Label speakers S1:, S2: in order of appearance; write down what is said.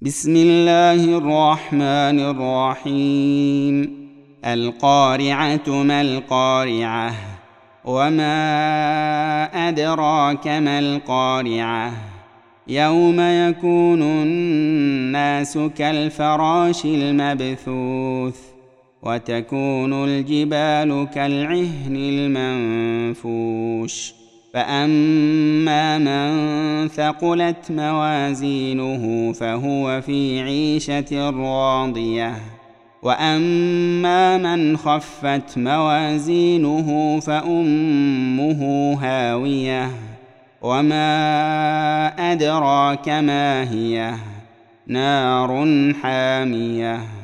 S1: بسم الله الرحمن الرحيم. القارعة ما القارعة وما أدراك ما القارعة يوم يكون الناس كالفراش المبثوث وتكون الجبال كالعهن المنفوش فأما من ثقلت موازينه فهو في عيشة راضية وأما من خفت موازينه فأمه هاوية وما أدراك ما هي نار حامية.